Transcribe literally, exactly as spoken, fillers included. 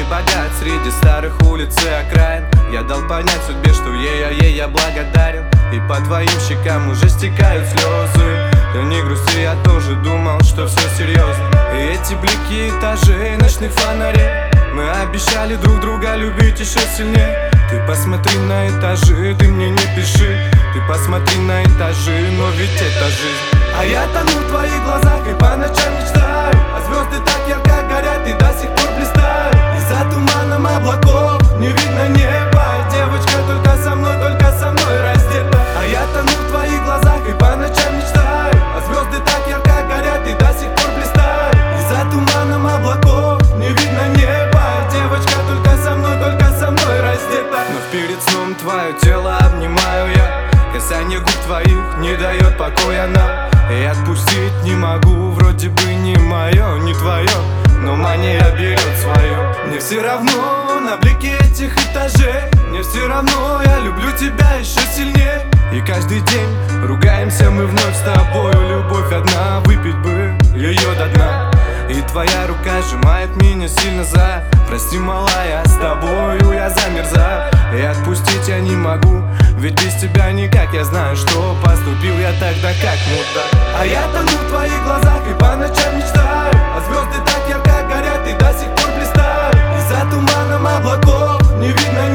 не богат среди старых улиц и окраин. Я дал понять судьбе, что ей, а ей я благодарен. И по твоим щекам уже стекают слезы. Да не грусти, я тоже думал, что все серьезно. И эти блики этажей, ночных фонарей, мы обещали друг друга любить еще сильнее. Ты посмотри на этажи, ты мне не пиши. Ты посмотри на этажи, но ведь это жизнь. А я тону в твоих глазах и по ночам мечтаю. А звезды так ярко горят и до сих пор блистают. И за туманом облаков не видно неба. Девочка только со мной, только со мной раздета. А я тону в твоих глазах и по ночам мечтаю. А звезды так ярко горят и до сих пор блистают. И за туманом облаков не видно неба. Девочка только со мной, только со мной раздета. Но перед сном твое тело обнимаю я. Касание губ твоих не дает покоя нам. И отпустить не могу, вроде бы не мое, не твое, но мания берет свое. Мне все равно на блике этих этажей. Мне все равно, я люблю тебя еще сильнее. И каждый день ругаемся мы вновь с тобою. Любовь одна, выпить бы ее до дна. И твоя рука сжимает меня сильно за. Прости, малая, с тобою я замерзаю. И отпустить я не могу, ведь без тебя никак. Я знаю, что поступил я тогда как мудак. А я тону в твоих глазах и по ночам мечтаю. А звезды так ярко горят и до сих пор блистают. И за туманом облаков не видно